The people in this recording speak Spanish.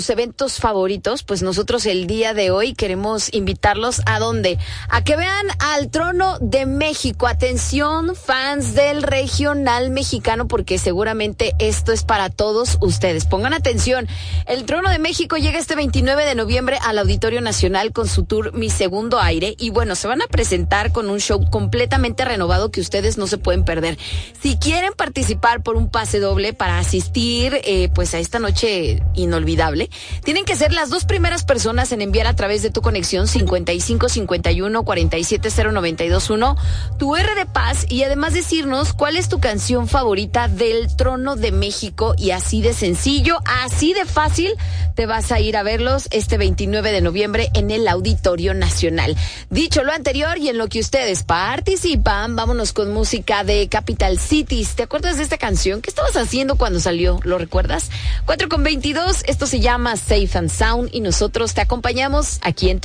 eventos favoritos, pues nosotros el día de hoy queremos invitarlos ¿a dónde? A que vean al Trono de México. Atención, fans del regional mexicano, porque seguramente esto es para todos ustedes. Pongan atención. El Trono de México llega este 29 de noviembre al Auditorio Nacional con su tour Mi Segundo Aire, y bueno, se van a presentar con un show completamente renovado que ustedes no se pueden perder. Si quieren participar por un pase doble para asistir pues a esta noche inolvidable, tienen que ser las dos primeras personas en enviar a través de tu conexión 5551-470-921 tu R de paz, y además decirnos cuál es tu canción favorita del Trono de México, y así de sencillo, así de fácil, te vas a ir a verlos este 29 de noviembre en el Auditorio Nacional. Dicho lo anterior y en lo que ustedes participan, vámonos con música de Capital Cities. ¿Te acuerdas de esta canción? ¿Qué estabas haciendo cuando salió? ¿Lo recuerdas? 4:22, esto se llama Safe and Sound y nosotros te acompañamos aquí en